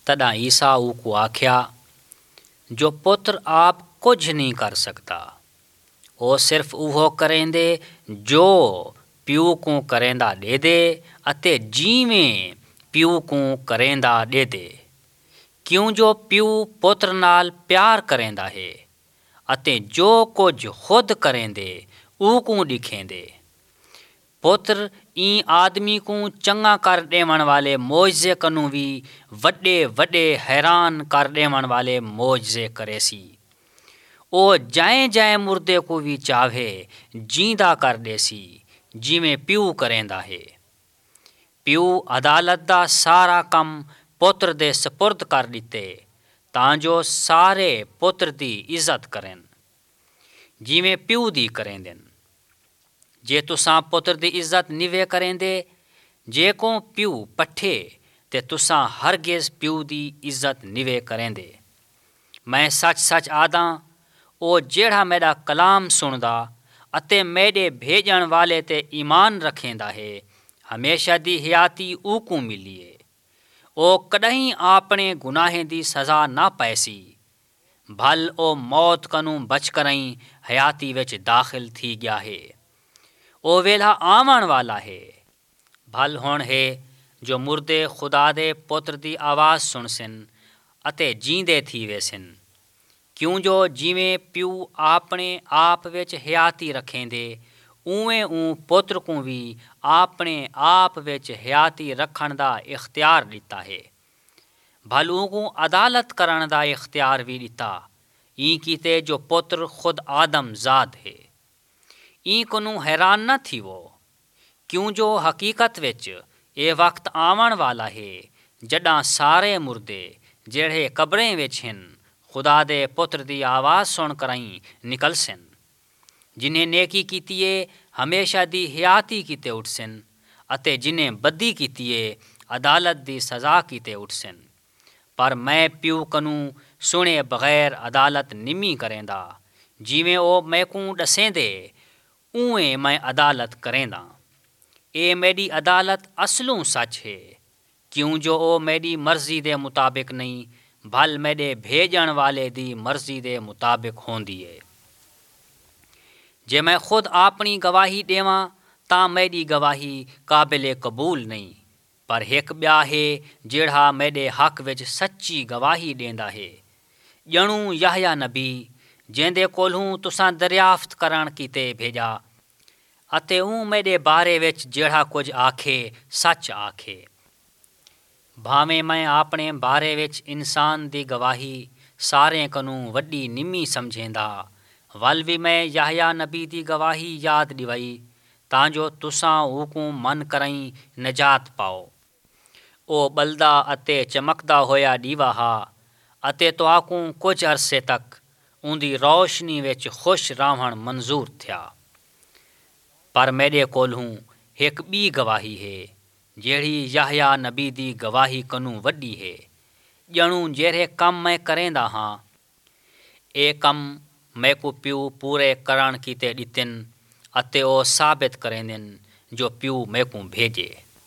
तॾां ईसा उको आख्या, जो पुत्र आप कुछ नहीं कर सकता, ਉਹ ਸਿਰਫ ਉਹ ਕਰੇਂਦੇ ਜੋ ਪਿਓ ਕੋ ਕਰੇਂਦਾ ਦੇਦੇ ਅਤੇ ਜਿਵੇਂ ਪਿਓ ਕੋ ਕਰੇਂਦਾ ਦੇਦੇ, ਕਿਉਂ ਜੋ ਪਿਓ ਪੁੱਤਰ ਨਾਲ ਪਿਆਰ ਕਰੇਂਦਾ ਹੈ ਅਤੇ ਜੋ ਕੁਝ ਖੁਦ ਕਰੇਂਦੇ ਉਹ ਕੋ ਦਿਖੇਂਦੇ। ਪੁੱਤਰ ई आदमी को चंगा कर देवण वाले मौजे कनू भी वड्डे वड्डे हैरान कर देवण वाले मौजे करे सी। ओ जाए जाए मुर्दे को भी चाहे जींदा कर दे सी, जिमें प्यू करेंदा है। प्यू अदालत दा सारा कम पुत्र दे सपुर्द कर दिते, तां जो सारे पुत्र दी इज्जत करें जिमें प्यू दी करेंदे। जे तुसां पुत्र दी इज्जत निवे करेंदे, जे को प्यू पट्ठे ते तुसां हरगिज़ प्यू दी इज्जत निवे करेंदे। मैं सच सच आदा, ओ जेड़ा मेरा कलाम सुनदा अते मेरे भेजण वाले ते ईमान रखेंदा है, हमेशा दी हयाती ऊकू मिली है। ओ कदहीं अपने गुनाहें दी सज़ा ना पैसी, भल ओ मौत कनू बच करई हयाती विच दाखिल थी गया है। ओ वेला आवन वाला है, भल हुण है जो मुर्दे खुदा दे पुत्र दी आवाज़ सुनसिन अते जींदे थी वेसिन। क्यों जो जिवें प्यू अपने आप विच हयाती रखेंदे, उवें ऊ पुत्र को भी अपने आप विच हयाती रखण दा इख्तियार दिता है। भल ऊको अदालत करन दा इख्तियार भी दिता, ई कीते जो पुत्र खुद आदम ज़ाद है। ई कोनू हैरान न थी वो, क्यों जो हकीकत विच ये वक्त आवन वाला है जडां सारे मुर्दे जेड़े कब्रें विच हिन खुदा दे पुत्र दी आवाज़ सुन करई निकलसिन। जिन्हें नेकी कीती है हमेशा दी हयाती कीते उठसिन, अते जिन्हें बद्दी कीती है अदालत दी सज़ा कीते उठसिन। पर मैं प्यू कनू सुने बगैर अदालत निमी करेंदा, जिवें ओ मैकू दसेंदे उवें मैं अदालत करेंदा। ए मेरी अदालत असलों सच है, क्यों जो ओ मेरी मर्जी दे मुताबिक नहीं, भल मेरे भेजण वाले दी मर्जी दे मुताबिक होंदी है। जे मैं खुद अपनी गवाही देवां तां मेरी गवाही काबिले कबूल नहीं, पर एक ब्या है जेड़ा मेरे हक विच सच्ची गवाही देंदा है। जणू याहया नबी जेंदे कोलों तुसां दरियाफ्त करण कीते भेजा, अते ऊ मेरे बारे विच जेड़ा कुछ आखे सच आखे। भावें मैं अपने बारे विच इंसान दी गवाही सारे कनू वड्डी निमी समझेंदा, वल भी मैं याहया नबी दी गवाही याद दिवाई, तां जो तुसां ऊको मन करई नजात पाओ। ओ बलदा अते चमकदा होया दीवा हा, अते तुहाकू कुछ अरसे तक उंदी रोशनी विच खुश रहण मंजूर थिया। पर मेरे कोलों एक बी गवाही है जेड़ी याहया नबी दी गवाही कनू वड्डी है। जणू जेरे कम मैं करेंदा हाँ, ए कम मैकू प्यू पूरे करण कीते दितिन, अते ओ साबित करेंदिन जो प्यू मैकू भेजे।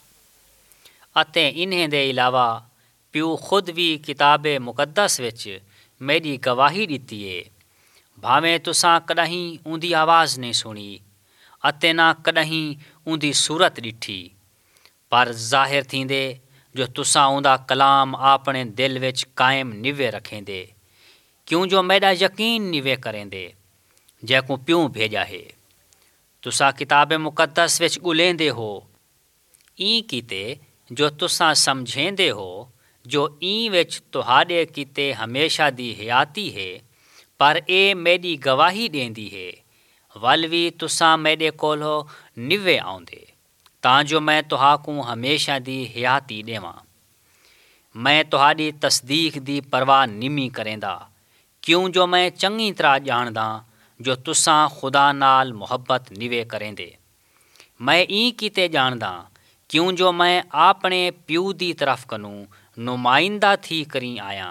अते इन्हें दे इलावा प्यू खुद भी किताबे मुकद्दस विच मेरी गवाही दिती है। भावें तुसां कदहीं उंदी आवाज़ नहीं सुनी अते ना कदहीं उंदी सूरत ॾिठी, पर ज़ाहिर थींदे जो तुसां उंदा कलाम अपने दिल विच कायम निवे रखेंदे, क्यों जो मेरा यकीन निवे करेंदे जैकू प्यू भेजा है। तुसां किताबे मुकद्दस विच ॻुलेंदे हो, ई कीते जो तुसां समझेंदे हो जो ई विच तुहाडे कीते हमेशा दी हयाती है, पर ए मेरी गवाही देंदी है। वल भी तुसां मेरे कोलो निवे आउंदे, तां जो मैं तुहाकू हमेशा दी हयाती देवां। मैं तुहाडी तस्दीक दी परवाह निमी करेंदा, क्यों जो मैं चंगी तरह जानदा जो तुसां खुदा नाल मुहब्बत निवे करेंदे। मैं ई कीते जानदा, क्यों जो मैं अपने प्यू दी तरफ कनू नुमाइंदा थी करी आया,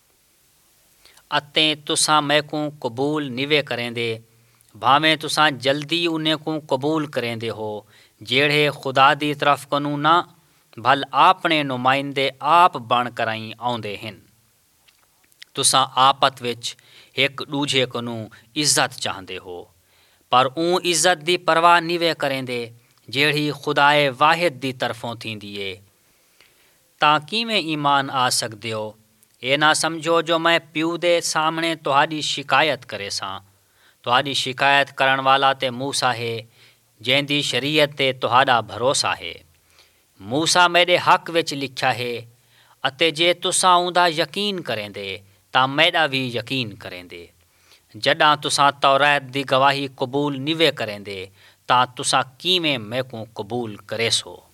अते तुसां मैकू कबूल निवे करेंदे। भावें तुसां जल्दी उन्हें को कबूल करेंदे हो जेड़े खुदा दी तरफ कनू ना भल अपने नुमाइंदे आप बण कराई आउंदे हन। तुसां आपत विच एक दूजे कोनू इज्जत चाहते हो, पर ऊँ इज्जत की परवाह नहीं वे करेंदे ਜਿਹੜੀ खुदाए वाहिद की तरफों थींदी है। तां किवें ईमान आ सकदे हो? ये ना समझो जो मैं प्यू दे सामने तुहाडी शिकायत करे सां। तुहाडी शिकायत करण वाला ते मूसा है, जैंदी शरीयत ते तुहाडा भरोसा है। मूसा मेरे हक विच लिखा है, अते जे तुसां उंदा यकीन करेंदे तां मेरा भी यकीन करेंदे। जॾां तुसां तौरात दी गवाही कबूल निवे करेंदे तां तुसां किवें मैकूं कबूल करे सो।